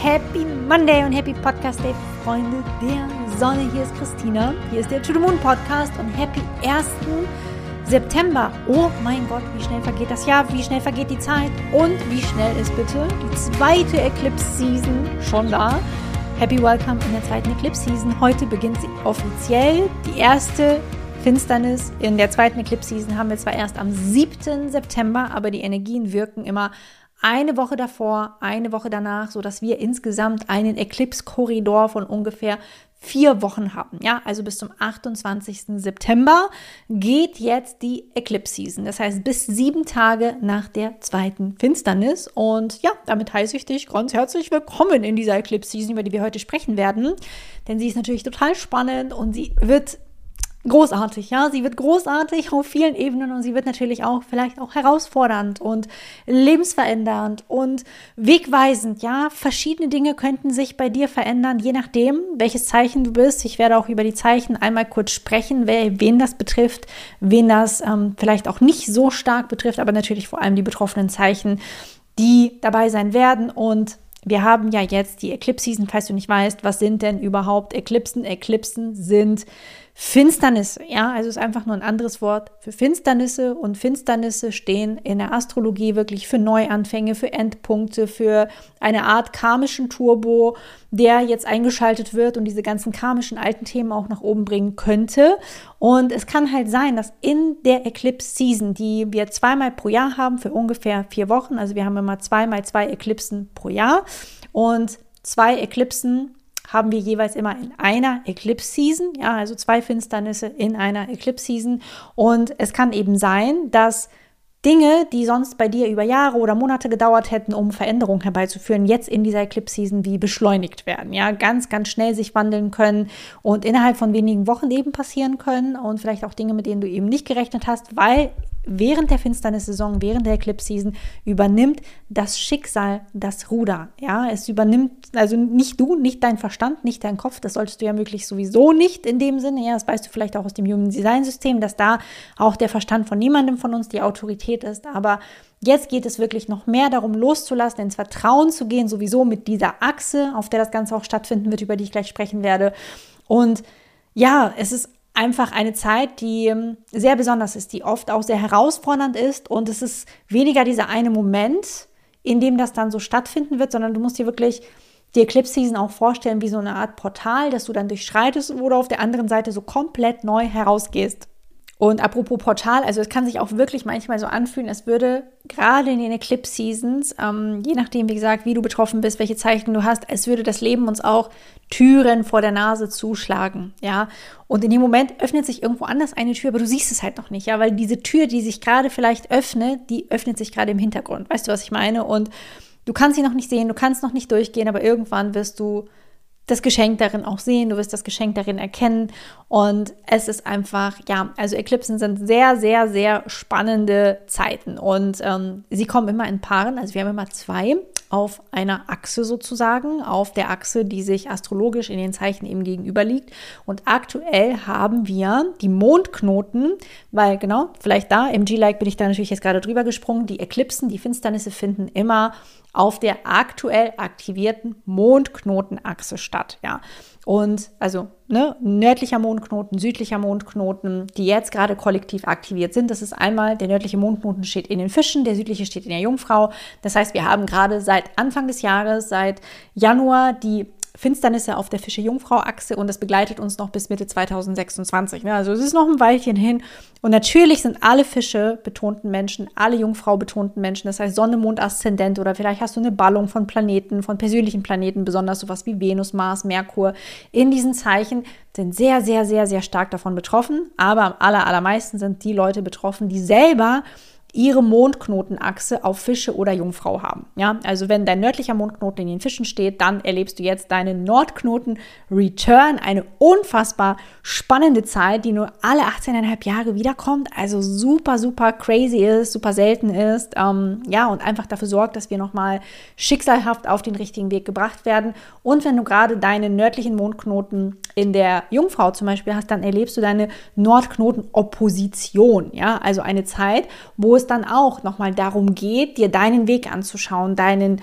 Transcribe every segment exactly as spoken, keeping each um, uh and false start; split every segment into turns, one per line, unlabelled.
Happy Monday und Happy Podcast Day, Freunde der Sonne. Hier ist Christina, hier ist der To The Moon Podcast und Happy ersten September. Oh mein Gott, wie schnell vergeht das Jahr, wie schnell vergeht die Zeit und wie schnell ist bitte die zweite Eclipse-Season schon da. Happy Welcome in der zweiten Eclipse-Season. Heute beginnt sie offiziell. Die erste Finsternis in der zweiten Eclipse-Season haben wir zwar erst am siebten September, aber die Energien wirken immer eine Woche davor, eine Woche danach, sodass wir insgesamt einen Eclipse-Korridor von ungefähr vier Wochen haben. Ja, also bis zum achtundzwanzigsten September geht jetzt die Eclipse-Season. Das heißt, bis sieben Tage nach der zweiten Finsternis. Und ja, damit heiße ich dich ganz herzlich willkommen in dieser Eclipse-Season, über die wir heute sprechen werden. Denn sie ist natürlich total spannend und sie wird großartig, ja, sie wird großartig auf vielen Ebenen und sie wird natürlich auch vielleicht auch herausfordernd und lebensverändernd und wegweisend, ja, verschiedene Dinge könnten sich bei dir verändern, je nachdem, welches Zeichen du bist. Ich werde auch über die Zeichen einmal kurz sprechen, wer, wen das betrifft, wen das ähm, vielleicht auch nicht so stark betrifft, aber natürlich vor allem die betroffenen Zeichen, die dabei sein werden. Und wir haben ja jetzt die Eclipse-Season, falls du nicht weißt, was sind denn überhaupt Eclipsen? Eclipsen sind Finsternisse, ja, also ist einfach nur ein anderes Wort für Finsternisse und Finsternisse stehen in der Astrologie wirklich für Neuanfänge, für Endpunkte, für eine Art karmischen Turbo, der jetzt eingeschaltet wird und diese ganzen karmischen alten Themen auch nach oben bringen könnte. Und es kann halt sein, dass in der Eclipse-Season, die wir zweimal pro Jahr haben, für ungefähr vier Wochen, also wir haben immer zweimal zwei Eclipsen pro Jahr und zwei Eclipsen haben wir jeweils immer in einer Eclipse-Season, ja, also zwei Finsternisse in einer Eclipse-Season. Und es kann eben sein, dass Dinge, die sonst bei dir über Jahre oder Monate gedauert hätten, um Veränderungen herbeizuführen, jetzt in dieser Eclipse-Season wie beschleunigt werden, ja, ganz, ganz schnell sich wandeln können und innerhalb von wenigen Wochen eben passieren können und vielleicht auch Dinge, mit denen du eben nicht gerechnet hast, weil während der Finsternissaison, während der Eclipse-Season übernimmt das Schicksal das Ruder. Ja, es übernimmt, also nicht du, nicht dein Verstand, nicht dein Kopf, das solltest du ja möglich sowieso nicht in dem Sinne. Ja, das weißt du vielleicht auch aus dem Human Design System, dass da auch der Verstand von niemandem von uns die Autorität ist. Aber jetzt geht es wirklich noch mehr darum, loszulassen, ins Vertrauen zu gehen, sowieso mit dieser Achse, auf der das Ganze auch stattfinden wird, über die ich gleich sprechen werde. Und ja, es ist einfach eine Zeit, die sehr besonders ist, die oft auch sehr herausfordernd ist und es ist weniger dieser eine Moment, in dem das dann so stattfinden wird, sondern du musst dir wirklich die Eclipse-Season auch vorstellen wie so eine Art Portal, das du dann durchschreitest oder auf der anderen Seite so komplett neu herausgehst. Und apropos Portal, also es kann sich auch wirklich manchmal so anfühlen, als würde gerade in den Eclipse-Seasons, ähm, je nachdem, wie gesagt, wie du betroffen bist, welche Zeichen du hast, als würde das Leben uns auch Türen vor der Nase zuschlagen, ja. Und in dem Moment öffnet sich irgendwo anders eine Tür, aber du siehst es halt noch nicht, ja, weil diese Tür, die sich gerade vielleicht öffnet, die öffnet sich gerade im Hintergrund. Weißt du, was ich meine? Und du kannst sie noch nicht sehen, du kannst noch nicht durchgehen, aber irgendwann wirst du das Geschenk darin auch sehen, du wirst das Geschenk darin erkennen und es ist einfach, ja, also Eclipsen sind sehr, sehr, sehr spannende Zeiten und ähm, sie kommen immer in Paaren, also wir haben immer zwei auf einer Achse sozusagen, auf der Achse, die sich astrologisch in den Zeichen eben gegenüber liegt und aktuell haben wir die Mondknoten, weil genau, vielleicht da, im G-Like bin ich da natürlich jetzt gerade drüber gesprungen, die Eclipsen, die Finsternisse finden immer auf der aktuell aktivierten Mondknotenachse statt, ja. Und also ne, nördlicher Mondknoten, südlicher Mondknoten, die jetzt gerade kollektiv aktiviert sind. Das ist einmal, der nördliche Mondknoten steht in den Fischen, der südliche steht in der Jungfrau. Das heißt, wir haben gerade seit Anfang des Jahres, seit Januar, die Finsternisse auf der Fische-Jungfrau-Achse und das begleitet uns noch bis Mitte zweitausendsechsundzwanzig. Ja, also es ist noch ein Weilchen hin und natürlich sind alle Fische betonten Menschen, alle Jungfrau betonten Menschen, das heißt Sonne, Mond, Aszendent oder vielleicht hast du eine Ballung von Planeten, von persönlichen Planeten, besonders sowas wie Venus, Mars, Merkur. In diesen Zeichen sind sehr, sehr, sehr, sehr stark davon betroffen, aber am aller, allermeisten sind die Leute betroffen, die selber ihre Mondknotenachse auf Fische oder Jungfrau haben. Ja, also wenn dein nördlicher Mondknoten in den Fischen steht, dann erlebst du jetzt deinen Nordknoten-Return, eine unfassbar spannende Zeit, die nur alle achtzehn Komma fünf Jahre wiederkommt, also super, super crazy ist, super selten ist, ähm, ja, und einfach dafür sorgt, dass wir nochmal schicksalhaft auf den richtigen Weg gebracht werden. Und wenn du gerade deinen nördlichen Mondknoten in der Jungfrau zum Beispiel hast, dann erlebst du deine Nordknoten-Opposition, ja, also eine Zeit, wo es dann auch nochmal darum geht, dir deinen Weg anzuschauen, deinen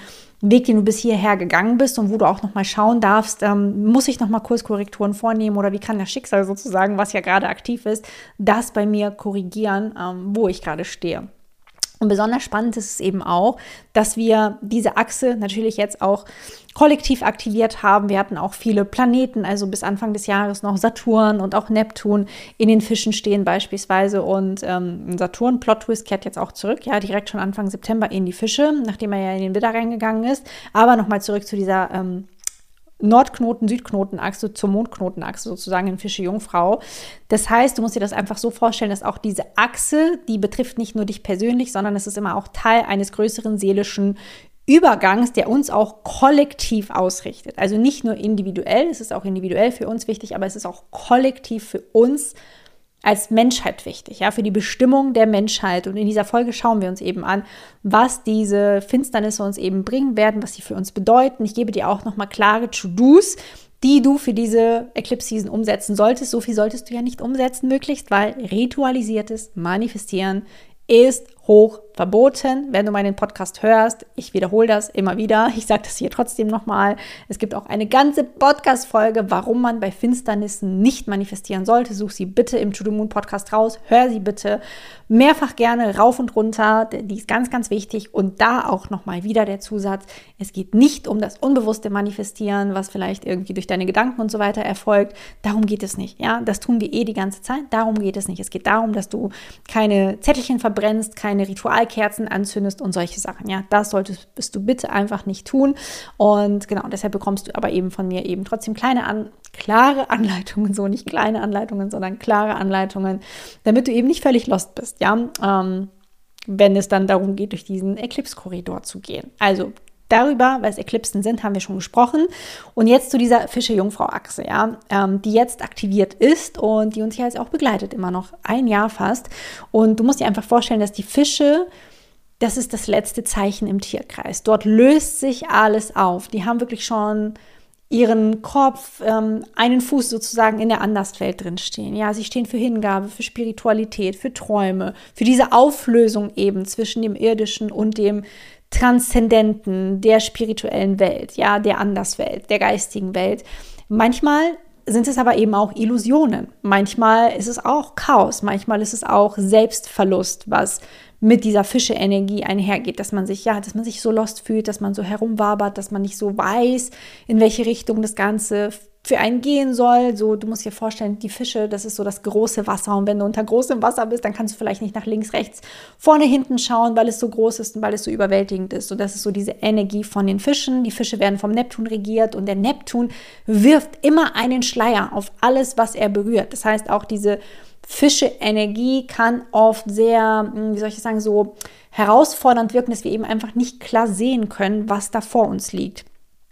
Weg, den du bis hierher gegangen bist und wo du auch nochmal schauen darfst, ähm, muss ich nochmal Kurskorrekturen vornehmen oder wie kann das Schicksal sozusagen, was ja gerade aktiv ist, das bei mir korrigieren, ähm, wo ich gerade stehe. Und besonders spannend ist es eben auch, dass wir diese Achse natürlich jetzt auch kollektiv aktiviert haben. Wir hatten auch viele Planeten, also bis Anfang des Jahres noch Saturn und auch Neptun in den Fischen stehen beispielsweise. Und ähm, Saturn, Plot-Twist, kehrt jetzt auch zurück, ja, direkt schon Anfang September in die Fische, nachdem er ja in den Widder reingegangen ist. Aber nochmal zurück zu dieser ähm, Nordknoten, Südknotenachse zur Mondknotenachse sozusagen in Fische Jungfrau. Das heißt, du musst dir das einfach so vorstellen, dass auch diese Achse, die betrifft nicht nur dich persönlich, sondern es ist immer auch Teil eines größeren seelischen Übergangs, der uns auch kollektiv ausrichtet. Also nicht nur individuell, es ist auch individuell für uns wichtig, aber es ist auch kollektiv für uns als Menschheit wichtig, ja, für die Bestimmung der Menschheit. Und in dieser Folge schauen wir uns eben an, was diese Finsternisse uns eben bringen werden, was sie für uns bedeuten. Ich gebe dir auch nochmal klare To-Dos, die du für diese Eclipse-Season umsetzen solltest. So viel solltest du ja nicht umsetzen möglichst, weil ritualisiertes Manifestieren ist hoch verboten, wenn du meinen Podcast hörst. Ich wiederhole das immer wieder. Ich sage das hier trotzdem nochmal. Es gibt auch eine ganze Podcast-Folge, warum man bei Finsternissen nicht manifestieren sollte. Such sie bitte im To The Moon Podcast raus. Hör sie bitte mehrfach gerne rauf und runter. Die ist ganz, ganz wichtig. Und da auch nochmal wieder der Zusatz. Es geht nicht um das unbewusste Manifestieren, was vielleicht irgendwie durch deine Gedanken und so weiter erfolgt. Darum geht es nicht. Ja, das tun wir eh die ganze Zeit. Darum geht es nicht. Es geht darum, dass du keine Zettelchen verbrennst, keine Ritualkerzen anzündest und solche Sachen. Ja, das solltest du bitte einfach nicht tun. Und genau, deshalb bekommst du aber eben von mir eben trotzdem kleine, an, klare Anleitungen, so nicht kleine Anleitungen, sondern klare Anleitungen, damit du eben nicht völlig lost bist, ja, ähm, wenn es dann darum geht, durch diesen Eclipse-Korridor zu gehen. Also darüber, weil es Eklipsen sind, haben wir schon gesprochen. Und jetzt zu dieser Fische-Jungfrau-Achse, ja, ähm, die jetzt aktiviert ist und die uns ja jetzt auch begleitet, immer noch ein Jahr fast. Und du musst dir einfach vorstellen, dass die Fische, das ist das letzte Zeichen im Tierkreis. Dort löst sich alles auf. Die haben wirklich schon ihren Kopf, ähm, einen Fuß sozusagen in der Anderswelt drin stehen. Ja, sie stehen für Hingabe, für Spiritualität, für Träume, für diese Auflösung eben zwischen dem Irdischen und dem Transzendenten, der spirituellen Welt, ja, der Anderswelt, der geistigen Welt. Manchmal sind es aber eben auch Illusionen. Manchmal ist es auch Chaos. Manchmal ist es auch Selbstverlust, was mit dieser Fische-Energie einhergeht, dass man sich, ja, dass man sich so lost fühlt, dass man so herumwabert, dass man nicht so weiß, in welche Richtung das Ganze für einen gehen soll. So, du musst dir vorstellen, die Fische, das ist so das große Wasser. Und wenn du unter großem Wasser bist, dann kannst du vielleicht nicht nach links, rechts, vorne, hinten schauen, weil es so groß ist und weil es so überwältigend ist. Und das ist so diese Energie von den Fischen. Die Fische werden vom Neptun regiert und der Neptun wirft immer einen Schleier auf alles, was er berührt. Das heißt, auch diese Fische-Energie kann oft sehr, wie soll ich sagen, so herausfordernd wirken, dass wir eben einfach nicht klar sehen können, was da vor uns liegt.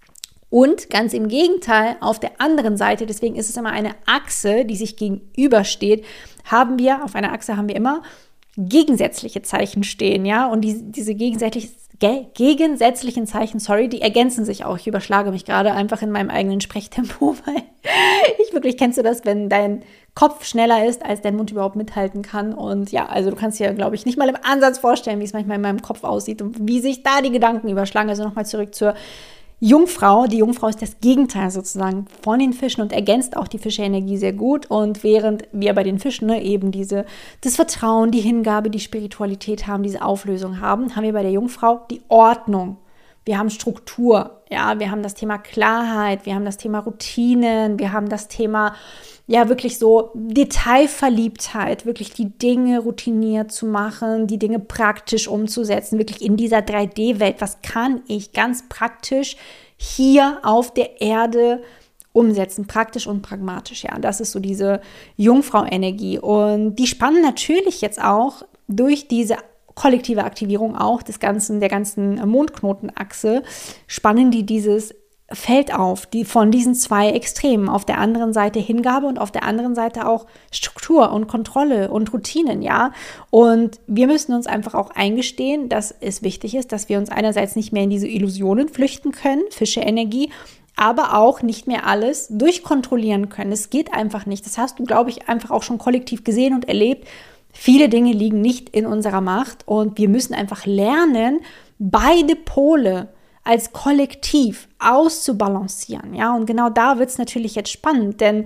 Und ganz im Gegenteil, auf der anderen Seite, deswegen ist es immer eine Achse, die sich gegenübersteht, haben wir, auf einer Achse haben wir immer gegensätzliche Zeichen stehen, ja, und die, diese gegensätzlich, ge, gegensätzlichen Zeichen, sorry, die ergänzen sich auch. Ich überschlage mich gerade einfach in meinem eigenen Sprechtempo, weil ich wirklich, kennst du das, wenn dein Kopf schneller ist, als dein Mund überhaupt mithalten kann. Und ja, also du kannst dir, glaube ich, nicht mal im Ansatz vorstellen, wie es manchmal in meinem Kopf aussieht und wie sich da die Gedanken überschlagen. Also nochmal zurück zur Jungfrau. Die Jungfrau ist das Gegenteil sozusagen von den Fischen und ergänzt auch die Fische-Energie sehr gut. Und während wir bei den Fischen ne, eben diese, das Vertrauen, die Hingabe, die Spiritualität haben, diese Auflösung haben, haben wir bei der Jungfrau die Ordnung. Wir haben Struktur, ja, wir haben das Thema Klarheit, wir haben das Thema Routinen, wir haben das Thema, ja, wirklich so Detailverliebtheit, wirklich die Dinge routiniert zu machen, die Dinge praktisch umzusetzen, wirklich in dieser drei D Welt. Was kann ich ganz praktisch hier auf der Erde umsetzen, praktisch und pragmatisch, ja, das ist so diese Jungfrau-Energie und die spannen natürlich jetzt auch durch diese kollektive Aktivierung auch des ganzen, der ganzen Mondknotenachse, spannen die dieses Feld auf, die von diesen zwei Extremen, auf der anderen Seite Hingabe und auf der anderen Seite auch Struktur und Kontrolle und Routinen, ja. Und wir müssen uns einfach auch eingestehen, dass es wichtig ist, dass wir uns einerseits nicht mehr in diese Illusionen flüchten können, Fische-Energie, aber auch nicht mehr alles durchkontrollieren können. Es geht einfach nicht. Das hast du, glaube ich, einfach auch schon kollektiv gesehen und erlebt. Viele Dinge liegen nicht in unserer Macht und wir müssen einfach lernen, beide Pole als Kollektiv auszubalancieren. Ja, und genau da wird es natürlich jetzt spannend, denn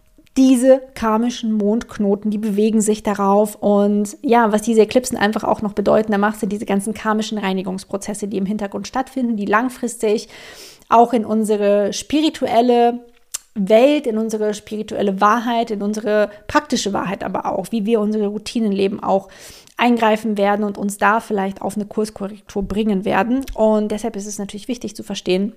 diese karmischen Mondknoten, die bewegen sich darauf und ja, was diese Eklipsen einfach auch noch bedeuten, da machst du diese ganzen karmischen Reinigungsprozesse, die im Hintergrund stattfinden, die langfristig auch in unsere spirituelle Welt, in unsere spirituelle Wahrheit, in unsere praktische Wahrheit aber auch, wie wir unsere Routinen leben, auch eingreifen werden und uns da vielleicht auf eine Kurskorrektur bringen werden. Und deshalb ist es natürlich wichtig zu verstehen,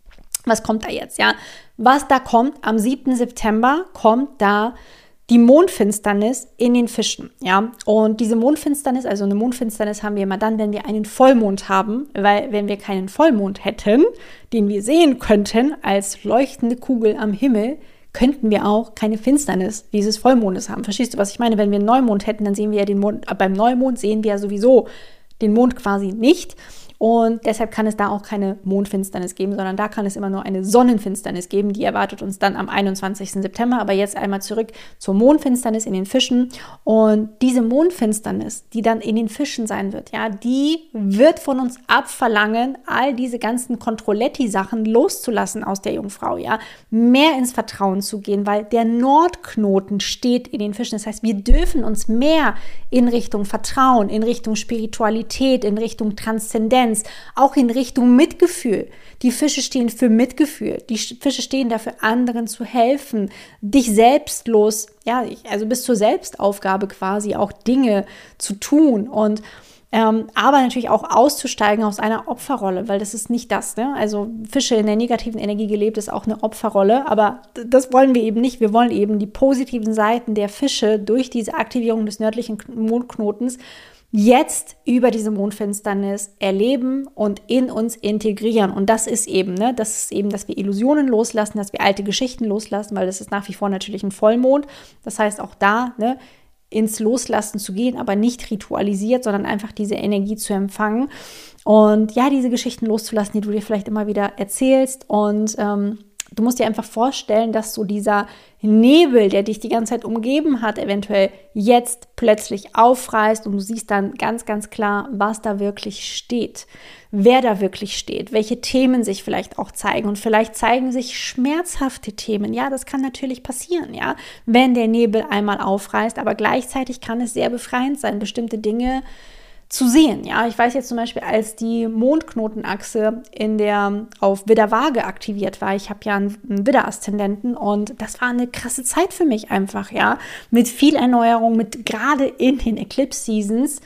was kommt da jetzt, ja? Was da kommt, am siebten September kommt da die Mondfinsternis in den Fischen, ja? Und diese Mondfinsternis, also eine Mondfinsternis haben wir immer dann, wenn wir einen Vollmond haben, weil wenn wir keinen Vollmond hätten, den wir sehen könnten als leuchtende Kugel am Himmel, könnten wir auch keine Finsternis dieses Vollmondes haben. Verstehst du, was ich meine? Wenn wir einen Neumond hätten, dann sehen wir ja den Mond, beim Neumond sehen wir ja sowieso den Mond quasi nicht. Und deshalb kann es da auch keine Mondfinsternis geben, sondern da kann es immer nur eine Sonnenfinsternis geben. Die erwartet uns dann am einundzwanzigsten September. Aber jetzt einmal zurück zur Mondfinsternis in den Fischen. Und diese Mondfinsternis, die dann in den Fischen sein wird, ja, die wird von uns abverlangen, all diese ganzen Controletti-Sachen loszulassen aus der Jungfrau, ja, mehr ins Vertrauen zu gehen, weil der Nordknoten steht in den Fischen. Das heißt, wir dürfen uns mehr in Richtung Vertrauen, in Richtung Spiritualität, in Richtung Transzendenz, auch in Richtung Mitgefühl. Die Fische stehen für Mitgefühl. Die Fische stehen dafür, anderen zu helfen, dich selbstlos, ja, also bis zur Selbstaufgabe quasi auch Dinge zu tun und ähm, aber natürlich auch auszusteigen aus einer Opferrolle, weil das ist nicht das, ne? Also Fische in der negativen Energie gelebt ist auch eine Opferrolle, aber das wollen wir eben nicht. Wir wollen eben die positiven Seiten der Fische durch diese Aktivierung des nördlichen Mondknotens jetzt über diese Mondfinsternis erleben und in uns integrieren. Und das ist eben, ne, das ist eben, dass wir Illusionen loslassen, dass wir alte Geschichten loslassen, weil das ist nach wie vor natürlich ein Vollmond. Das heißt auch da, ne, ins Loslassen zu gehen, aber nicht ritualisiert, sondern einfach diese Energie zu empfangen. Und ja, diese Geschichten loszulassen, die du dir vielleicht immer wieder erzählst. Und ähm, du musst dir einfach vorstellen, dass so dieser Nebel, der dich die ganze Zeit umgeben hat, eventuell jetzt plötzlich aufreißt und du siehst dann ganz, ganz klar, was da wirklich steht, wer da wirklich steht, welche Themen sich vielleicht auch zeigen und vielleicht zeigen sich schmerzhafte Themen. Ja, das kann natürlich passieren, ja, wenn der Nebel einmal aufreißt, aber gleichzeitig kann es sehr befreiend sein, bestimmte Dinge zu sehen. Ja, ich weiß jetzt zum Beispiel, als die Mondknotenachse in der auf Widder-Waage aktiviert war, ich habe ja einen, einen Widder-Aszendenten und das war eine krasse Zeit für mich einfach, ja, mit viel Erneuerung, mit gerade in den Eclipse-Seasons.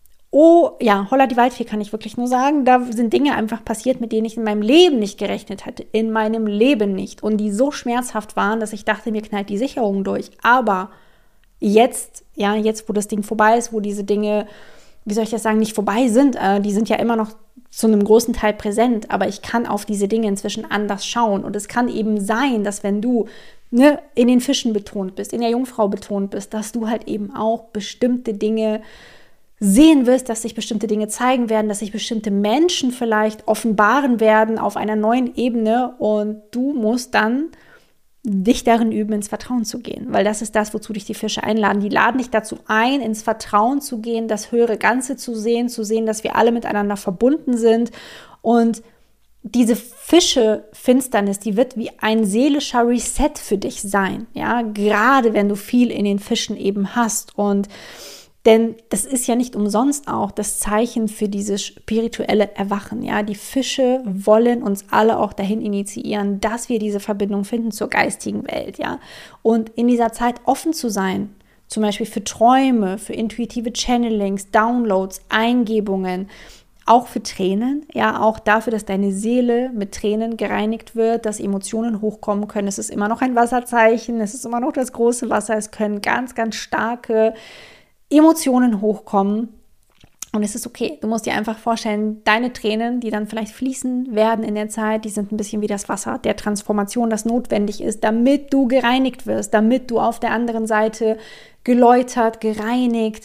Oh, ja, holla die Waldfee kann ich wirklich nur sagen, da sind Dinge einfach passiert, mit denen ich in meinem Leben nicht gerechnet hatte, in meinem Leben nicht und die so schmerzhaft waren, dass ich dachte, mir knallt die Sicherung durch. Aber jetzt, ja, jetzt, wo das Ding vorbei ist, wo diese Dinge, wie soll ich das sagen, nicht vorbei sind, äh, die sind ja immer noch zu einem großen Teil präsent, aber ich kann auf diese Dinge inzwischen anders schauen und es kann eben sein, dass wenn du ne, in den Fischen betont bist, in der Jungfrau betont bist, dass du halt eben auch bestimmte Dinge sehen wirst, dass sich bestimmte Dinge zeigen werden, dass sich bestimmte Menschen vielleicht offenbaren werden auf einer neuen Ebene und du musst dann dich darin üben, ins Vertrauen zu gehen, weil das ist das, wozu dich die Fische einladen. Die laden dich dazu ein, ins Vertrauen zu gehen, das höhere Ganze zu sehen, zu sehen, dass wir alle miteinander verbunden sind und diese Fische-Finsternis, die wird wie ein seelischer Reset für dich sein, ja, gerade wenn du viel in den Fischen eben hast und denn das ist ja nicht umsonst auch das Zeichen für dieses spirituelle Erwachen. Ja, die Fische wollen uns alle auch dahin initiieren, dass wir diese Verbindung finden zur geistigen Welt. Ja, und in dieser Zeit offen zu sein, zum Beispiel für Träume, für intuitive Channelings, Downloads, Eingebungen, auch für Tränen. Ja, auch dafür, dass deine Seele mit Tränen gereinigt wird, dass Emotionen hochkommen können. Es ist immer noch ein Wasserzeichen, es ist immer noch das große Wasser. Es können ganz, ganz starke Emotionen hochkommen und es ist okay. Du musst dir einfach vorstellen, deine Tränen, die dann vielleicht fließen werden in der Zeit, die sind ein bisschen wie das Wasser der Transformation, das notwendig ist, damit du gereinigt wirst, damit du auf der anderen Seite geläutert, gereinigt,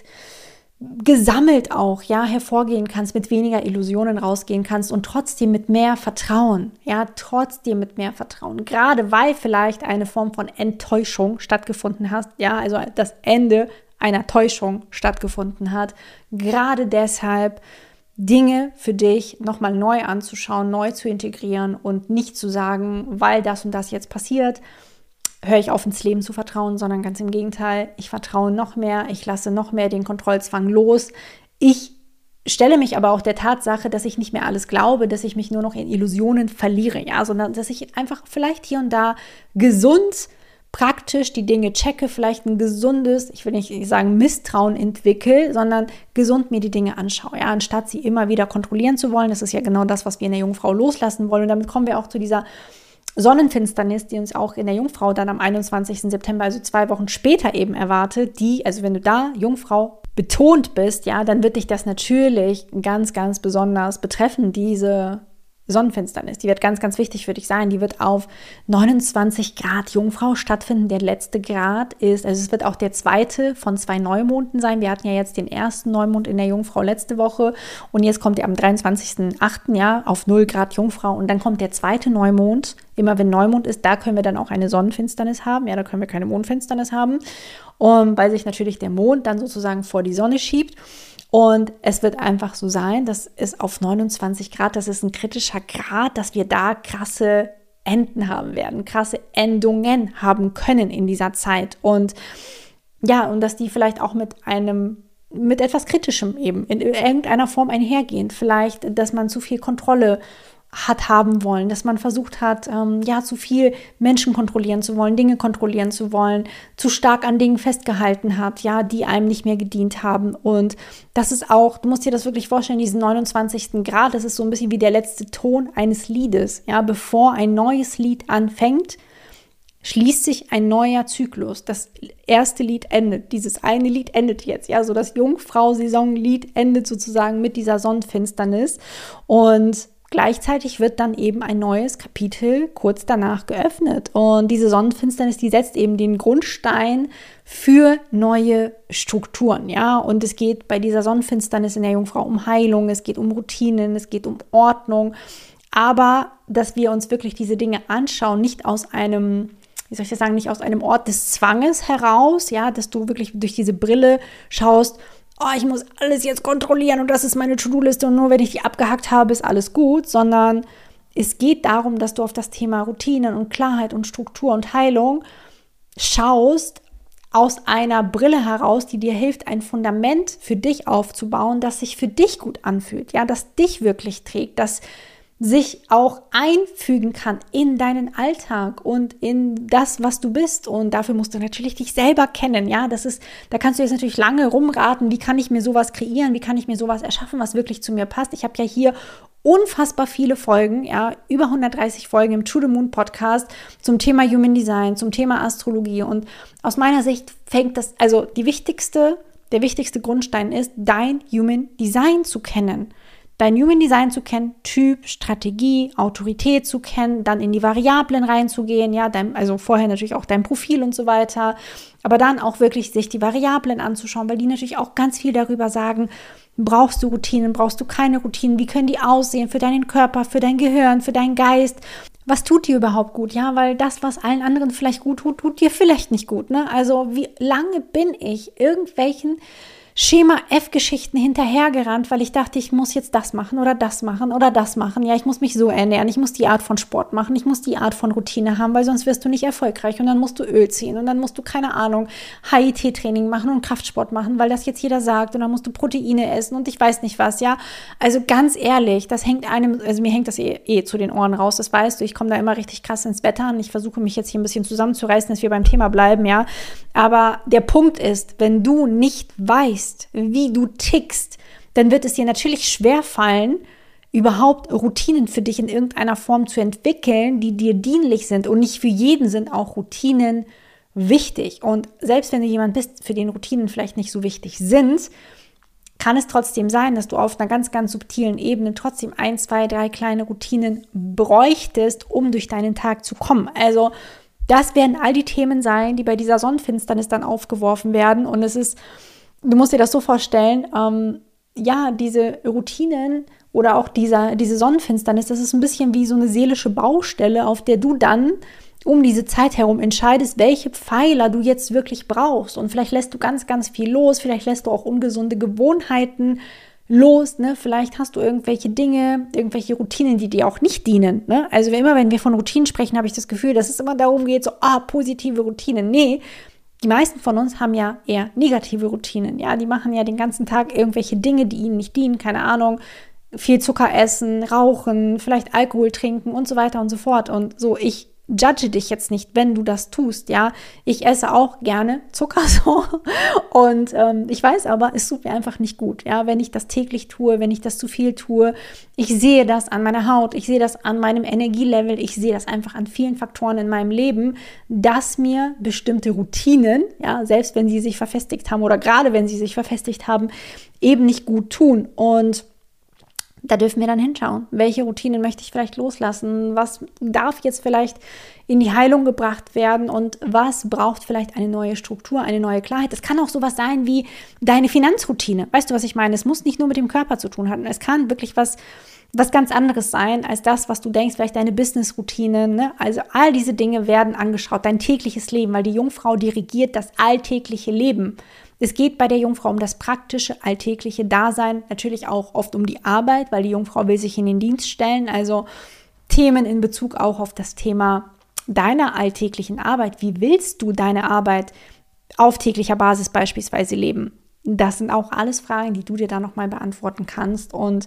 gesammelt auch, ja, hervorgehen kannst, mit weniger Illusionen rausgehen kannst und trotzdem mit mehr Vertrauen, ja, trotzdem mit mehr Vertrauen, gerade weil vielleicht eine Form von Enttäuschung stattgefunden hat, ja, also das Ende einer Täuschung stattgefunden hat. Gerade deshalb Dinge für dich nochmal neu anzuschauen, neu zu integrieren und nicht zu sagen, weil das und das jetzt passiert, höre ich auf, ins Leben zu vertrauen, sondern ganz im Gegenteil, ich vertraue noch mehr, ich lasse noch mehr den Kontrollzwang los. Ich stelle mich aber auch der Tatsache, dass ich nicht mehr alles glaube, dass ich mich nur noch in Illusionen verliere, ja, sondern dass ich einfach vielleicht hier und da gesund, praktisch die Dinge checke, vielleicht ein gesundes, ich will nicht sagen Misstrauen entwickle, sondern gesund mir die Dinge anschaue, ja, anstatt sie immer wieder kontrollieren zu wollen. Das ist ja genau das, was wir in der Jungfrau loslassen wollen. Und damit kommen wir auch zu dieser Sonnenfinsternis, die uns auch in der Jungfrau dann am einundzwanzigsten September, also zwei Wochen später eben erwartet, die, also wenn du da Jungfrau betont bist, ja, dann wird dich das natürlich ganz, ganz besonders betreffen, diese Sonnenfinsternis. Die wird ganz, ganz wichtig für dich sein. Die wird auf neunundzwanzig Grad Jungfrau stattfinden. Der letzte Grad ist, also es wird auch der zweite von zwei Neumonden sein. Wir hatten ja jetzt den ersten Neumond in der Jungfrau letzte Woche und jetzt kommt er am dreiundzwanzigsten achten ja auf null Grad Jungfrau und dann kommt der zweite Neumond. Immer wenn Neumond ist, da können wir dann auch eine Sonnenfinsternis haben. Ja, da können wir keine Mondfinsternis haben, und weil sich natürlich der Mond dann sozusagen vor die Sonne schiebt. Und es wird einfach so sein, dass es auf neunundzwanzig Grad, das ist ein kritischer Grad, dass wir da krasse Enden haben werden, krasse Endungen haben können in dieser Zeit. Und ja, und dass die vielleicht auch mit einem, mit etwas Kritischem eben in irgendeiner Form einhergehen. Vielleicht, dass man zu viel Kontrolle hat haben wollen, dass man versucht hat, ähm, ja, zu viel Menschen kontrollieren zu wollen, Dinge kontrollieren zu wollen, zu stark an Dingen festgehalten hat, ja, die einem nicht mehr gedient haben. Und das ist auch, du musst dir das wirklich vorstellen, diesen neunundzwanzigsten Grad, das ist so ein bisschen wie der letzte Ton eines Liedes, ja, bevor ein neues Lied anfängt, schließt sich ein neuer Zyklus. Das erste Lied endet, dieses eine Lied endet jetzt, ja, so das Jungfrau-Saisonlied endet sozusagen mit dieser Sonnenfinsternis und gleichzeitig wird dann eben ein neues Kapitel kurz danach geöffnet. Und diese Sonnenfinsternis, die setzt eben den Grundstein für neue Strukturen, ja. Und es geht bei dieser Sonnenfinsternis in der Jungfrau um Heilung, es geht um Routinen, es geht um Ordnung. Aber, dass wir uns wirklich diese Dinge anschauen, nicht aus einem, wie soll ich das sagen, nicht aus einem Ort des Zwanges heraus, ja, dass du wirklich durch diese Brille schaust, oh, ich muss alles jetzt kontrollieren und das ist meine To-Do-Liste und nur wenn ich die abgehackt habe, ist alles gut, sondern es geht darum, dass du auf das Thema Routinen und Klarheit und Struktur und Heilung schaust aus einer Brille heraus, die dir hilft, ein Fundament für dich aufzubauen, das sich für dich gut anfühlt, ja, das dich wirklich trägt, das sich auch einfügen kann in deinen Alltag und in das, was du bist. Und dafür musst du natürlich dich selber kennen, ja, das ist, da kannst du jetzt natürlich lange rumraten, wie kann ich mir sowas kreieren, wie kann ich mir sowas erschaffen, was wirklich zu mir passt. Ich habe ja hier unfassbar viele Folgen, ja, über hundertdreißig Folgen im To the Moon Podcast zum Thema Human Design, zum Thema Astrologie. Und aus meiner Sicht fängt das, also die wichtigste, der wichtigste Grundstein ist, dein Human Design zu kennen. Dein Human Design zu kennen, Typ, Strategie, Autorität zu kennen, dann in die Variablen reinzugehen, ja, dein, also vorher natürlich auch dein Profil und so weiter, aber dann auch wirklich sich die Variablen anzuschauen, weil die natürlich auch ganz viel darüber sagen, brauchst du Routinen, brauchst du keine Routinen, wie können die aussehen für deinen Körper, für dein Gehirn, für deinen Geist, was tut dir überhaupt gut, ja, weil das, was allen anderen vielleicht gut tut, tut dir vielleicht nicht gut, ne, also wie lange bin ich irgendwelchen Schema-F-Geschichten hinterhergerannt, weil ich dachte, ich muss jetzt das machen oder das machen oder das machen. Ja, ich muss mich so ernähren, ich muss die Art von Sport machen, ich muss die Art von Routine haben, weil sonst wirst du nicht erfolgreich und dann musst du Öl ziehen und dann musst du, keine Ahnung, H I I T-Training machen und Kraftsport machen, weil das jetzt jeder sagt und dann musst du Proteine essen und ich weiß nicht was, ja. Also ganz ehrlich, das hängt einem, also mir hängt das eh, eh zu den Ohren raus, das weißt du, ich komme da immer richtig krass ins Wetter an, ich versuche mich jetzt hier ein bisschen zusammenzureißen, dass wir beim Thema bleiben, ja. Aber der Punkt ist, wenn du nicht weißt, wie du tickst, dann wird es dir natürlich schwerfallen, überhaupt Routinen für dich in irgendeiner Form zu entwickeln, die dir dienlich sind. Und nicht für jeden sind auch Routinen wichtig. Und selbst wenn du jemand bist, für den Routinen vielleicht nicht so wichtig sind, kann es trotzdem sein, dass du auf einer ganz, ganz subtilen Ebene trotzdem ein, zwei, drei kleine Routinen bräuchtest, um durch deinen Tag zu kommen. Also das werden all die Themen sein, die bei dieser Sonnenfinsternis dann aufgeworfen werden. Und es ist, du musst dir das so vorstellen, ähm, ja, diese Routinen oder auch dieser, diese Sonnenfinsternis, das ist ein bisschen wie so eine seelische Baustelle, auf der du dann um diese Zeit herum entscheidest, welche Pfeiler du jetzt wirklich brauchst. Und vielleicht lässt du ganz, ganz viel los, vielleicht lässt du auch ungesunde Gewohnheiten los, ne? Vielleicht hast du irgendwelche Dinge, irgendwelche Routinen, die dir auch nicht dienen, ne? Also immer, wenn wir von Routinen sprechen, habe ich das Gefühl, dass es immer darum geht, so, ah, positive Routinen. Nee, die meisten von uns haben ja eher negative Routinen, ja? Die machen ja den ganzen Tag irgendwelche Dinge, die ihnen nicht dienen, keine Ahnung, viel Zucker essen, rauchen, vielleicht Alkohol trinken und so weiter und so fort. Und so, ich judge dich jetzt nicht, wenn du das tust, ja. Ich esse auch gerne Zucker so und ähm, ich weiß aber, es tut mir einfach nicht gut, ja, wenn ich das täglich tue, wenn ich das zu viel tue. Ich sehe das an meiner Haut, ich sehe das an meinem Energielevel, ich sehe das einfach an vielen Faktoren in meinem Leben, dass mir bestimmte Routinen, ja, selbst wenn sie sich verfestigt haben oder gerade wenn sie sich verfestigt haben, eben nicht gut tun. Und da dürfen wir dann hinschauen, welche Routinen möchte ich vielleicht loslassen, was darf jetzt vielleicht in die Heilung gebracht werden und was braucht vielleicht eine neue Struktur, eine neue Klarheit. Es kann auch sowas sein wie deine Finanzroutine. Weißt du, was ich meine? Es muss nicht nur mit dem Körper zu tun haben. Es kann wirklich was, was ganz anderes sein als das, was du denkst, vielleicht deine Businessroutine. Ne? Also all diese Dinge werden angeschaut, dein tägliches Leben, weil die Jungfrau dirigiert das alltägliche Leben. Es geht bei der Jungfrau um das praktische, alltägliche Dasein, natürlich auch oft um die Arbeit, weil die Jungfrau will sich in den Dienst stellen, also Themen in Bezug auch auf das Thema deiner alltäglichen Arbeit. Wie willst du deine Arbeit auf täglicher Basis beispielsweise leben? Das sind auch alles Fragen, die du dir da nochmal beantworten kannst. Und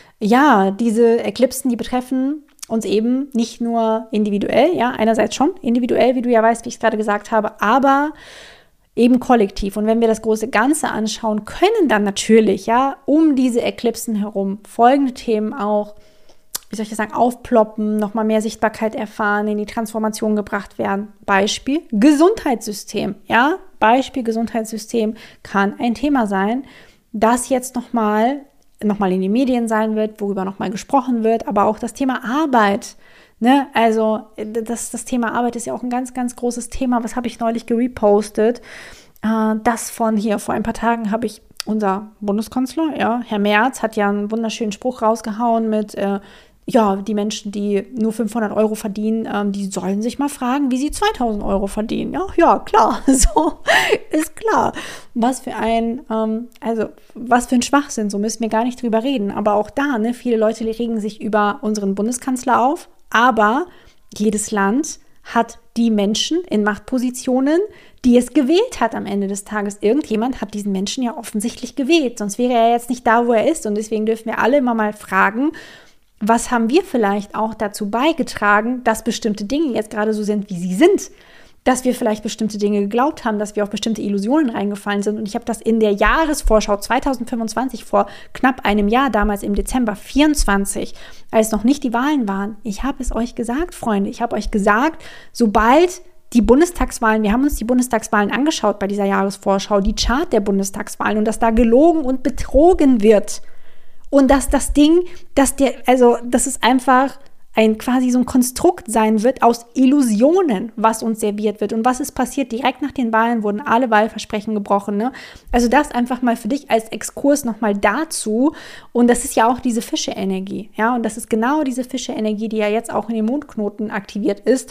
ja, diese Eklipsen, die betreffen uns eben nicht nur individuell, ja, einerseits schon individuell, wie du ja weißt, wie ich es gerade gesagt habe, aber eben kollektiv. Und wenn wir das große Ganze anschauen, können dann natürlich, ja, um diese Eklipsen herum folgende Themen auch, wie soll ich das sagen, aufploppen, nochmal mehr Sichtbarkeit erfahren, in die Transformation gebracht werden. Beispiel Gesundheitssystem, ja, Beispiel Gesundheitssystem kann ein Thema sein, das jetzt nochmal nochmal in den Medien sein wird, worüber nochmal gesprochen wird, aber auch das Thema Arbeit. Ne, also das, das Thema Arbeit ist ja auch ein ganz, ganz großes Thema. Was habe ich neulich gerepostet? Äh, das von hier, vor ein paar Tagen habe ich, unser Bundeskanzler, ja, Herr Merz, hat ja einen wunderschönen Spruch rausgehauen mit, äh, ja, die Menschen, die nur fünfhundert Euro verdienen, ähm, die sollen sich mal fragen, wie sie zweitausend Euro verdienen. Ja, ja, klar, so ist klar. Was für ein, ähm, also was für ein Schwachsinn, so müssen wir gar nicht drüber reden. Aber auch da, ne, viele Leute regen sich über unseren Bundeskanzler auf. Aber jedes Land hat die Menschen in Machtpositionen, die es gewählt hat am Ende des Tages. Irgendjemand hat diesen Menschen ja offensichtlich gewählt, sonst wäre er jetzt nicht da, wo er ist. Und deswegen dürfen wir alle immer mal fragen, was haben wir vielleicht auch dazu beigetragen, dass bestimmte Dinge jetzt gerade so sind, wie sie sind? Dass wir vielleicht bestimmte Dinge geglaubt haben, dass wir auf bestimmte Illusionen reingefallen sind. Und ich habe das in der Jahresvorschau zwanzig fünfundzwanzig, vor knapp einem Jahr, damals im Dezember vierundzwanzig, als noch nicht die Wahlen waren, ich habe es euch gesagt, Freunde, ich habe euch gesagt, sobald die Bundestagswahlen, wir haben uns die Bundestagswahlen angeschaut bei dieser Jahresvorschau, die Chart der Bundestagswahlen und dass da gelogen und betrogen wird. Und dass das Ding, dass der, also das ist einfach ein quasi so ein Konstrukt sein wird aus Illusionen, was uns serviert wird. Und was ist passiert? Direkt nach den Wahlen wurden alle Wahlversprechen gebrochen. Ne? Also das einfach mal für dich als Exkurs nochmal dazu. Und das ist ja auch diese Fische-Energie. Ja? Und das ist genau diese Fische-Energie, die ja jetzt auch in den Mondknoten aktiviert ist.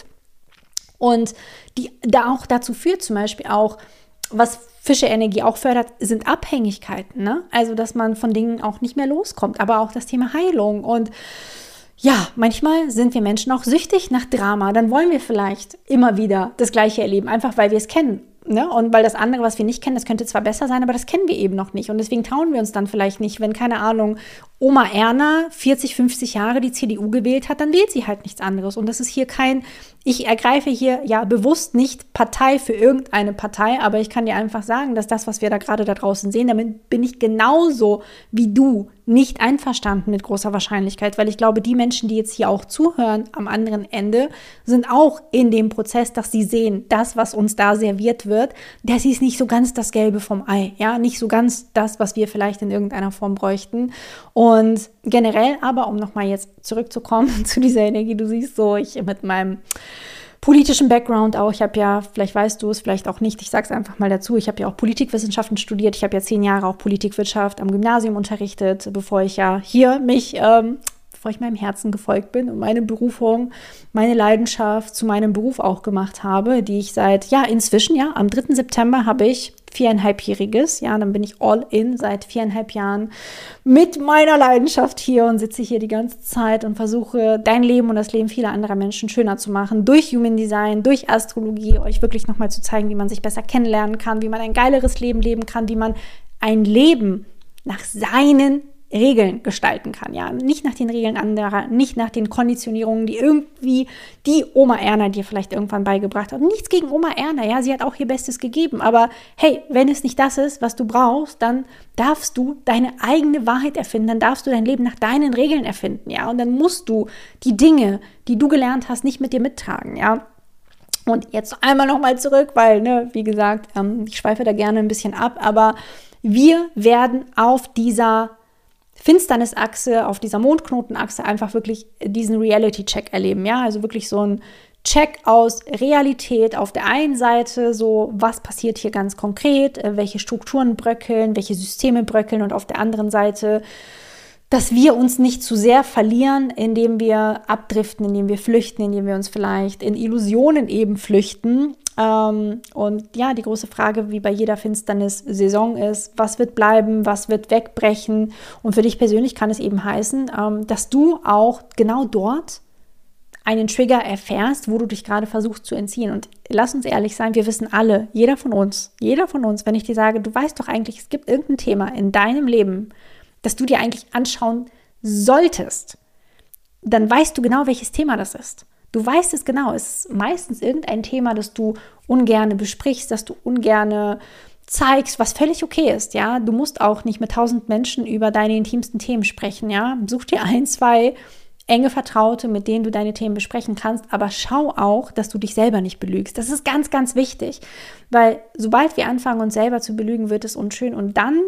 Und die da auch dazu führt, zum Beispiel auch, was Fische-Energie auch fördert, sind Abhängigkeiten. Ne? Also dass man von Dingen auch nicht mehr loskommt. Aber auch das Thema Heilung und ja, manchmal sind wir Menschen auch süchtig nach Drama. Dann wollen wir vielleicht immer wieder das Gleiche erleben, einfach weil wir es kennen. Ne? Und weil das andere, was wir nicht kennen, das könnte zwar besser sein, aber das kennen wir eben noch nicht. Und deswegen trauen wir uns dann vielleicht nicht, wenn, keine Ahnung, Oma Erna vierzig, fünfzig Jahre die C D U gewählt hat, dann wählt sie halt nichts anderes. Und das ist hier kein, ich ergreife hier ja bewusst nicht Partei für irgendeine Partei, aber ich kann dir einfach sagen, dass das, was wir da gerade da draußen sehen, damit bin ich genauso wie du nicht einverstanden mit großer Wahrscheinlichkeit, weil ich glaube, die Menschen, die jetzt hier auch zuhören am anderen Ende, sind auch in dem Prozess, dass sie sehen, das, was uns da serviert wird, das ist nicht so ganz das Gelbe vom Ei, ja, nicht so ganz das, was wir vielleicht in irgendeiner Form bräuchten. Und generell aber, um nochmal jetzt zurückzukommen zu dieser Energie, du siehst so, ich mit meinem politischen Background auch, ich habe ja, vielleicht weißt du es, vielleicht auch nicht, ich sage es einfach mal dazu, ich habe ja auch Politikwissenschaften studiert, ich habe ja zehn Jahre auch Politikwirtschaft am Gymnasium unterrichtet, bevor ich ja hier mich, ähm, bevor ich meinem Herzen gefolgt bin und meine Berufung, meine Leidenschaft zu meinem Beruf auch gemacht habe, die ich seit, ja inzwischen, ja, am dritten September habe ich viereinhalbjähriges, ja, dann bin ich all in seit viereinhalb Jahren mit meiner Leidenschaft hier und sitze hier die ganze Zeit und versuche, dein Leben und das Leben vieler anderer Menschen schöner zu machen, durch Human Design, durch Astrologie, euch wirklich nochmal zu zeigen, wie man sich besser kennenlernen kann, wie man ein geileres Leben leben kann, wie man ein Leben nach seinen Regeln gestalten kann, ja, nicht nach den Regeln anderer, nicht nach den Konditionierungen, die irgendwie die Oma Erna dir vielleicht irgendwann beigebracht hat. Und nichts gegen Oma Erna, ja, sie hat auch ihr Bestes gegeben, aber hey, wenn es nicht das ist, was du brauchst, dann darfst du deine eigene Wahrheit erfinden, dann darfst du dein Leben nach deinen Regeln erfinden, ja, und dann musst du die Dinge, die du gelernt hast, nicht mit dir mittragen, ja. Und jetzt einmal nochmal zurück, weil, ne, wie gesagt, ähm, ich schweife da gerne ein bisschen ab, aber wir werden auf dieser Finsternisachse, auf dieser Mondknotenachse einfach wirklich diesen Reality-Check erleben, ja, also wirklich so ein Check aus Realität auf der einen Seite, so was passiert hier ganz konkret, welche Strukturen bröckeln, welche Systeme bröckeln und auf der anderen Seite, dass wir uns nicht zu sehr verlieren, indem wir abdriften, indem wir flüchten, indem wir uns vielleicht in Illusionen eben flüchten. Ähm, und ja, die große Frage, wie bei jeder Finsternis-Saison ist, was wird bleiben, was wird wegbrechen? Und für dich persönlich kann es eben heißen, ähm, dass du auch genau dort einen Trigger erfährst, wo du dich gerade versuchst zu entziehen. Und lass uns ehrlich sein, wir wissen alle, jeder von uns, jeder von uns, wenn ich dir sage, du weißt doch eigentlich, es gibt irgendein Thema in deinem Leben, das du dir eigentlich anschauen solltest, dann weißt du genau, welches Thema das ist. Du weißt es genau. Es ist meistens irgendein Thema, das du ungerne besprichst, das du ungerne zeigst, was völlig okay ist, ja. Du musst auch nicht mit tausend Menschen über deine intimsten Themen sprechen, ja. Such dir ein, zwei enge Vertraute, mit denen du deine Themen besprechen kannst, aber schau auch, dass du dich selber nicht belügst. Das ist ganz, ganz wichtig, weil sobald wir anfangen, uns selber zu belügen, wird es unschön und dann,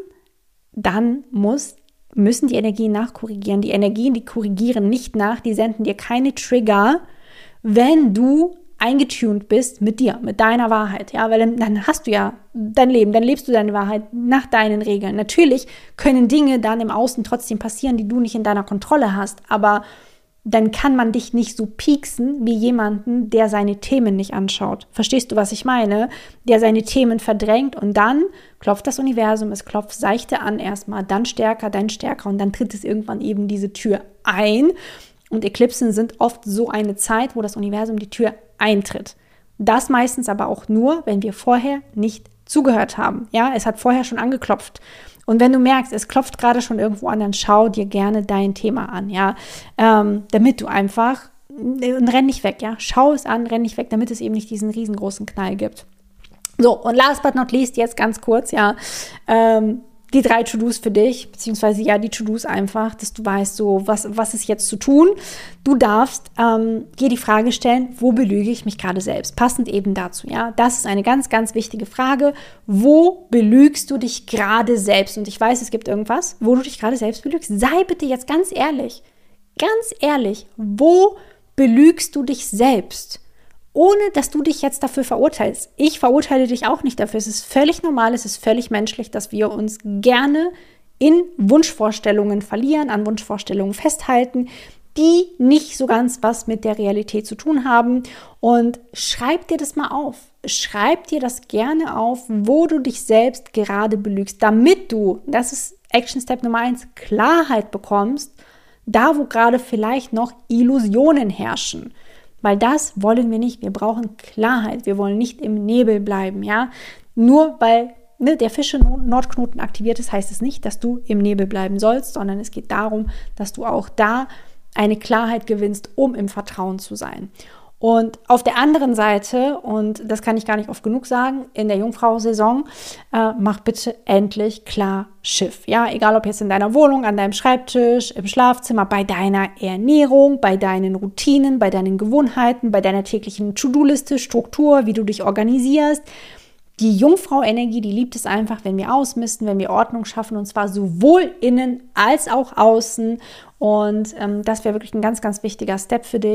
dann muss müssen die Energien nachkorrigieren. Die Energien, die korrigieren nicht nach, die senden dir keine Trigger, wenn du eingetuned bist mit dir, mit deiner Wahrheit, ja, weil dann, dann hast du ja dein Leben, dann lebst du deine Wahrheit nach deinen Regeln. Natürlich können Dinge dann im Außen trotzdem passieren, die du nicht in deiner Kontrolle hast, aber dann kann man dich nicht so pieksen wie jemanden, der seine Themen nicht anschaut. Verstehst du, was ich meine? Der seine Themen verdrängt und dann klopft das Universum, es klopft seichte an erstmal, dann stärker, dann stärker und dann tritt es irgendwann eben diese Tür ein. Und Eklipsen sind oft so eine Zeit, wo das Universum die Tür eintritt. Das meistens aber auch nur, wenn wir vorher nicht zugehört haben. Ja, es hat vorher schon angeklopft. Und wenn du merkst, es klopft gerade schon irgendwo an, dann schau dir gerne dein Thema an, ja, ähm, damit du einfach, und renn nicht weg, ja, schau es an, renn nicht weg, damit es eben nicht diesen riesengroßen Knall gibt. So, und last but not least, jetzt ganz kurz, ja, ähm, die drei To-Dos für dich, beziehungsweise ja, die To-Dos einfach, dass du weißt, so, was, was ist jetzt zu tun. Du darfst ähm, dir die Frage stellen, wo belüge ich mich gerade selbst? Passend eben dazu, ja. Das ist eine ganz, ganz wichtige Frage. Wo belügst du dich gerade selbst? Und ich weiß, es gibt irgendwas, wo du dich gerade selbst belügst. Sei bitte jetzt ganz ehrlich, ganz ehrlich, wo belügst du dich selbst? Ohne, dass du dich jetzt dafür verurteilst. Ich verurteile dich auch nicht dafür. Es ist völlig normal, es ist völlig menschlich, dass wir uns gerne in Wunschvorstellungen verlieren, an Wunschvorstellungen festhalten, die nicht so ganz was mit der Realität zu tun haben. Und schreib dir das mal auf. Schreib dir das gerne auf, wo du dich selbst gerade belügst, damit du, das ist Action Step Nummer eins, Klarheit bekommst, da wo gerade vielleicht noch Illusionen herrschen. Weil das wollen wir nicht. Wir brauchen Klarheit. Wir wollen nicht im Nebel bleiben, ja. Nur weil ne, der Fische-Nordknoten aktiviert ist, heißt es nicht, dass du im Nebel bleiben sollst, sondern es geht darum, dass du auch da eine Klarheit gewinnst, um im Vertrauen zu sein. Und auf der anderen Seite, und das kann ich gar nicht oft genug sagen, in der Jungfrau-Saison, äh, mach bitte endlich klar Schiff. Ja, egal ob jetzt in deiner Wohnung, an deinem Schreibtisch, im Schlafzimmer, bei deiner Ernährung, bei deinen Routinen, bei deinen Gewohnheiten, bei deiner täglichen To-Do-Liste, Struktur, wie du dich organisierst. Die Jungfrau-Energie, die liebt es einfach, wenn wir ausmisten, wenn wir Ordnung schaffen, und zwar sowohl innen als auch außen. Und ähm, das wäre wirklich ein ganz, ganz wichtiger Step für dich.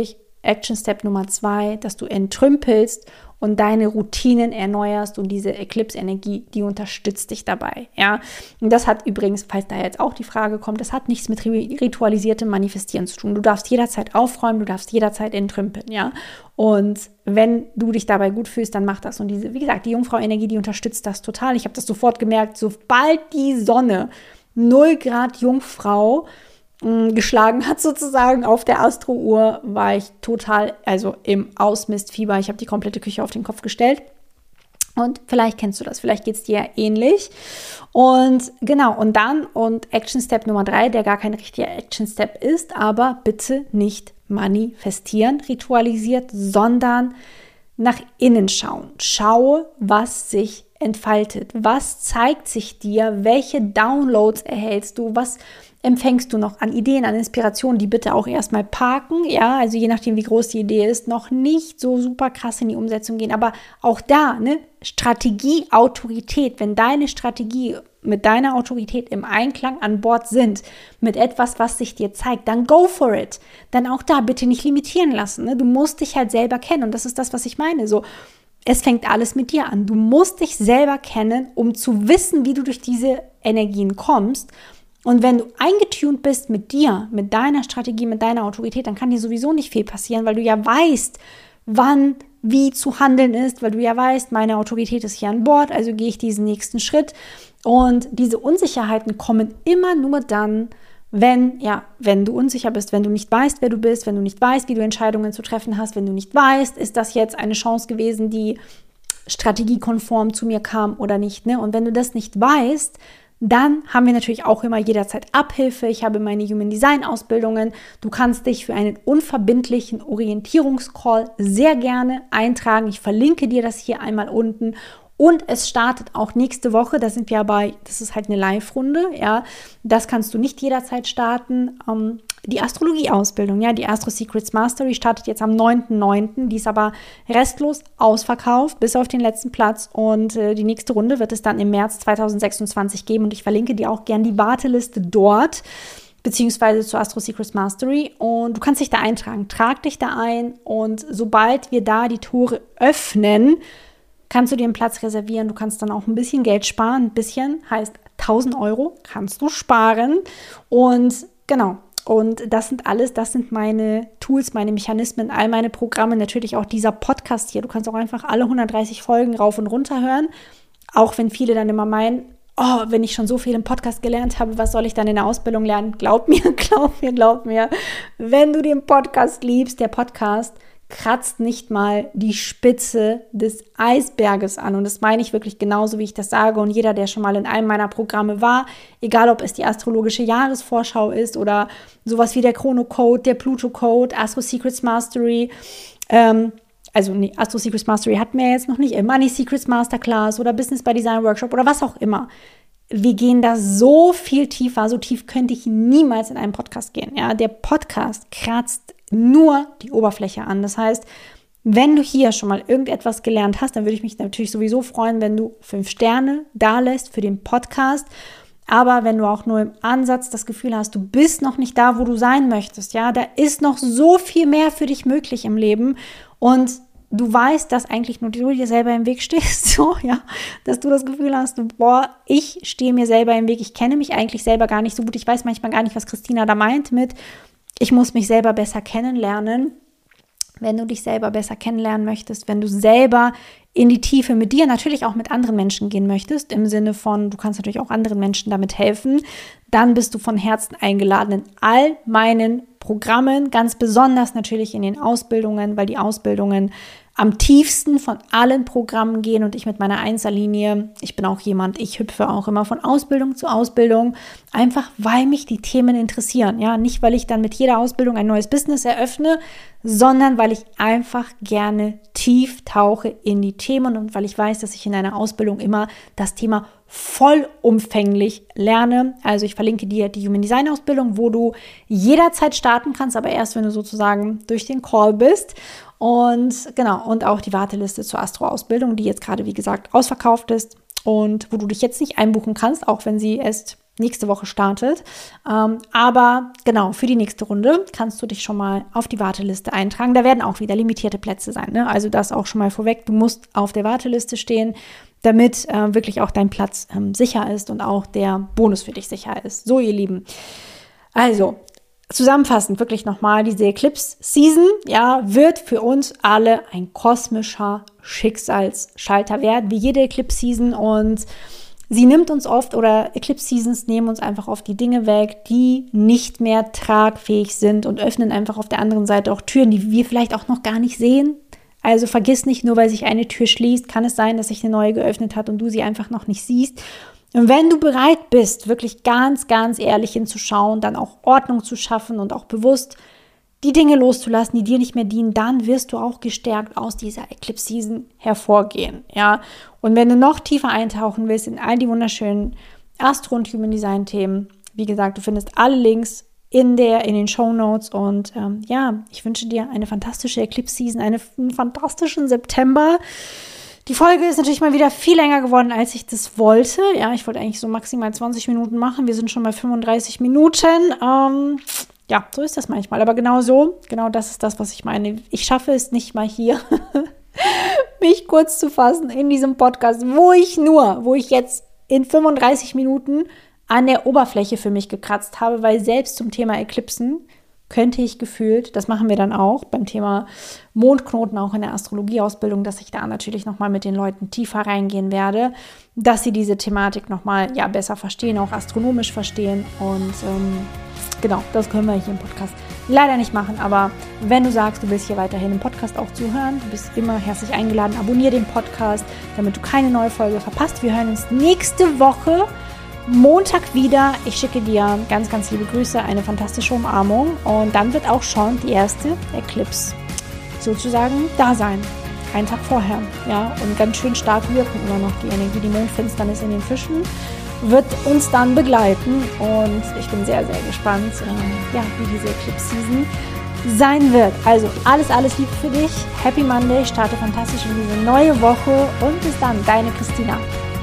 Action Step Nummer zwei, dass du entrümpelst und deine Routinen erneuerst, und diese Eclipse-Energie, die unterstützt dich dabei, ja. Und das hat übrigens, falls da jetzt auch die Frage kommt, das hat nichts mit ritualisiertem Manifestieren zu tun. Du darfst jederzeit aufräumen, du darfst jederzeit entrümpeln, ja. Und wenn du dich dabei gut fühlst, dann mach das. Und diese, wie gesagt, die Jungfrau-Energie, die unterstützt das total. Ich habe das sofort gemerkt, sobald die Sonne null Grad Jungfrau geschlagen hat sozusagen auf der Astro-Uhr, war ich total, also im Ausmistfieber. Ich habe die komplette Küche auf den Kopf gestellt. Und vielleicht kennst du das, vielleicht geht es dir ja ähnlich. Und genau, und dann, und Action Step Nummer drei, der gar kein richtiger Action Step ist, aber bitte nicht manifestieren, ritualisiert, sondern nach innen schauen. Schaue, was sich entfaltet. Was zeigt sich dir? Welche Downloads erhältst du? Was empfängst du noch an Ideen, an Inspirationen, die bitte auch erstmal parken, ja, also je nachdem, wie groß die Idee ist, noch nicht so super krass in die Umsetzung gehen, aber auch da, ne, Strategie, Autorität, wenn deine Strategie mit deiner Autorität im Einklang an Bord sind, mit etwas, was sich dir zeigt, dann go for it, dann auch da bitte nicht limitieren lassen, ne, du musst dich halt selber kennen, und das ist das, was ich meine, so, es fängt alles mit dir an, du musst dich selber kennen, um zu wissen, wie du durch diese Energien kommst. Und wenn du eingetunt bist mit dir, mit deiner Strategie, mit deiner Autorität, dann kann dir sowieso nicht viel passieren, weil du ja weißt, wann, wie zu handeln ist, weil du ja weißt, meine Autorität ist hier an Bord, also gehe ich diesen nächsten Schritt. Und diese Unsicherheiten kommen immer nur dann, wenn, ja, wenn du unsicher bist, wenn du nicht weißt, wer du bist, wenn du nicht weißt, wie du Entscheidungen zu treffen hast, wenn du nicht weißt, ist das jetzt eine Chance gewesen, die strategiekonform zu mir kam oder nicht, ne? Und wenn du das nicht weißt, dann haben wir natürlich auch immer jederzeit Abhilfe. Ich habe meine Human Design Ausbildungen. Du kannst dich für einen unverbindlichen Orientierungscall sehr gerne eintragen. Ich verlinke dir das hier einmal unten. Und es startet auch nächste Woche, da sind wir bei, das ist halt eine Live-Runde, ja, das kannst du nicht jederzeit starten, ähm, die Astrologie-Ausbildung, ja, die Astro Secrets Mastery startet jetzt am neunten neunten, die ist aber restlos ausverkauft, bis auf den letzten Platz, und äh, die nächste Runde wird es dann im März zweitausendsechsundzwanzig geben, und ich verlinke dir auch gern die Warteliste dort, beziehungsweise zur Astro Secrets Mastery, und du kannst dich da eintragen, trag dich da ein, und sobald wir da die Tore öffnen, kannst du dir einen Platz reservieren, du kannst dann auch ein bisschen Geld sparen, ein bisschen, heißt tausend Euro kannst du sparen, und genau, und das sind alles, das sind meine Tools, meine Mechanismen, all meine Programme, natürlich auch dieser Podcast hier, du kannst auch einfach alle hundertdreißig Folgen rauf und runter hören, auch wenn viele dann immer meinen, oh, wenn ich schon so viel im Podcast gelernt habe, was soll ich dann in der Ausbildung lernen? Glaub mir, glaub mir, glaub mir, wenn du den Podcast liebst, der Podcast kratzt nicht mal die Spitze des Eisberges an. Und das meine ich wirklich genauso, wie ich das sage. Und jeder, der schon mal in einem meiner Programme war, egal ob es die astrologische Jahresvorschau ist oder sowas wie der Chrono-Code, der Pluto-Code, Astro Secrets Mastery, ähm, also nee, Astro Secrets Mastery hatten wir jetzt noch nicht, Money Secrets Masterclass oder Business by Design Workshop oder was auch immer. Wir gehen da so viel tiefer, so tief könnte ich niemals in einem Podcast gehen. Ja, der Podcast kratzt nur die Oberfläche an. Das heißt, wenn du hier schon mal irgendetwas gelernt hast, dann würde ich mich natürlich sowieso freuen, wenn du fünf Sterne da lässt für den Podcast. Aber wenn du auch nur im Ansatz das Gefühl hast, du bist noch nicht da, wo du sein möchtest, ja, da ist noch so viel mehr für dich möglich im Leben, und du weißt, dass eigentlich nur du dir selber im Weg stehst, so, ja, dass du das Gefühl hast, boah, ich stehe mir selber im Weg, ich kenne mich eigentlich selber gar nicht so gut, ich weiß manchmal gar nicht, was Christina da meint mit, ich muss mich selber besser kennenlernen. Wenn du dich selber besser kennenlernen möchtest, wenn du selber in die Tiefe mit dir, natürlich auch mit anderen Menschen gehen möchtest, im Sinne von, du kannst natürlich auch anderen Menschen damit helfen, dann bist du von Herzen eingeladen in all meinen Programmen, ganz besonders natürlich in den Ausbildungen, weil die Ausbildungen am tiefsten von allen Programmen gehen, und ich mit meiner Einserlinie, ich bin auch jemand, ich hüpfe auch immer von Ausbildung zu Ausbildung, einfach weil mich die Themen interessieren, ja, nicht weil ich dann mit jeder Ausbildung ein neues Business eröffne, sondern weil ich einfach gerne tief tauche in die Themen und weil ich weiß, dass ich in einer Ausbildung immer das Thema vollumfänglich lerne. Also ich verlinke dir die Human Design Ausbildung, wo du jederzeit starten kannst, aber erst, wenn du sozusagen durch den Call bist. Und genau, und auch die Warteliste zur Astro-Ausbildung, die jetzt gerade, wie gesagt, ausverkauft ist und wo du dich jetzt nicht einbuchen kannst, auch wenn sie erst nächste Woche startet. Ähm, aber genau, für die nächste Runde kannst du dich schon mal auf die Warteliste eintragen. Da werden auch wieder limitierte Plätze sein, ne? Also das auch schon mal vorweg. Du musst auf der Warteliste stehen, damit äh, wirklich auch dein Platz ähm, sicher ist und auch der Bonus für dich sicher ist. So, ihr Lieben. Also, zusammenfassend wirklich nochmal, diese Eclipse-Season, ja, wird für uns alle ein kosmischer Schicksalsschalter werden, wie jede Eclipse-Season, und sie nimmt uns oft, oder Eclipse-Seasons nehmen uns einfach oft die Dinge weg, die nicht mehr tragfähig sind, und öffnen einfach auf der anderen Seite auch Türen, die wir vielleicht auch noch gar nicht sehen. Also vergiss nicht, nur weil sich eine Tür schließt, kann es sein, dass sich eine neue geöffnet hat und du sie einfach noch nicht siehst. Und wenn du bereit bist, wirklich ganz, ganz ehrlich hinzuschauen, dann auch Ordnung zu schaffen und auch bewusst die Dinge loszulassen, die dir nicht mehr dienen, dann wirst du auch gestärkt aus dieser Eclipse-Season hervorgehen, ja. Und wenn du noch tiefer eintauchen willst in all die wunderschönen Astro- und Human Design-Themen, wie gesagt, du findest alle Links in der, in den Shownotes, und ähm, ja, ich wünsche dir eine fantastische Eclipse-Season, eine, einen fantastischen September. Die Folge ist natürlich mal wieder viel länger geworden, als ich das wollte. Ja, ich wollte eigentlich so maximal zwanzig Minuten machen. Wir sind schon bei fünfunddreißig Minuten. Ähm, ja, so ist das manchmal. Aber genau so, genau das ist das, was ich meine. Ich schaffe es nicht mal hier, mich kurz zu fassen in diesem Podcast, wo ich nur, wo ich jetzt in fünfunddreißig Minuten an der Oberfläche für mich gekratzt habe, weil selbst zum Thema Eklipsen könnte ich gefühlt, das machen wir dann auch beim Thema Mondknoten, auch in der Astrologieausbildung, dass ich da natürlich nochmal mit den Leuten tiefer reingehen werde, dass sie diese Thematik nochmal ja, besser verstehen, auch astronomisch verstehen. Und ähm, genau, das können wir hier im Podcast leider nicht machen. Aber wenn du sagst, du willst hier weiterhin im Podcast auch zuhören, du bist immer herzlich eingeladen, abonniere den Podcast, damit du keine neue Folge verpasst. Wir hören uns nächste Woche Montag wieder. Ich schicke dir ganz, ganz liebe Grüße, eine fantastische Umarmung, und dann wird auch schon die erste Eclipse sozusagen da sein. Einen Tag vorher, ja, und ganz schön stark wirken immer noch die Energie. Die Mondfinsternis in den Fischen wird uns dann begleiten, und ich bin sehr, sehr gespannt, äh, ja, wie diese Eclipse-Season sein wird. Also alles, alles Liebe für dich. Happy Monday, starte fantastisch in diese neue Woche, und bis dann, deine Christina.